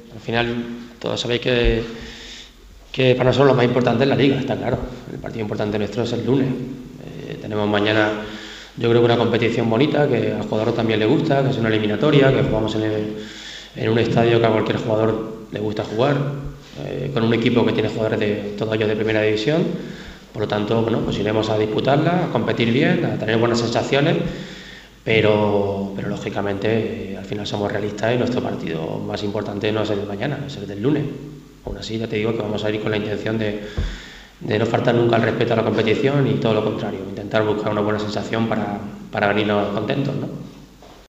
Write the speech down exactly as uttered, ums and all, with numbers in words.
Al final, todos sabéis que, que para nosotros lo más importante es la Liga, está claro. El partido importante nuestro es el lunes. Eh, tenemos mañana, yo creo que una competición bonita, que al jugador también le gusta, que es una eliminatoria, que jugamos en, el, en un estadio que a cualquier jugador le gusta jugar, eh, con un equipo que tiene jugadores de todos ellos de primera división. Por lo tanto, bueno, pues iremos a disputarla, a competir bien, a tener buenas sensaciones, pero, pero lógicamente eh, al final somos realistas y nuestro partido más importante no es el de mañana, es el del lunes. Aún así, ya te digo que vamos a ir con la intención de, de no faltar nunca al respeto a la competición y todo lo contrario, intentar buscar una buena sensación para, para venirnos contentos, ¿no?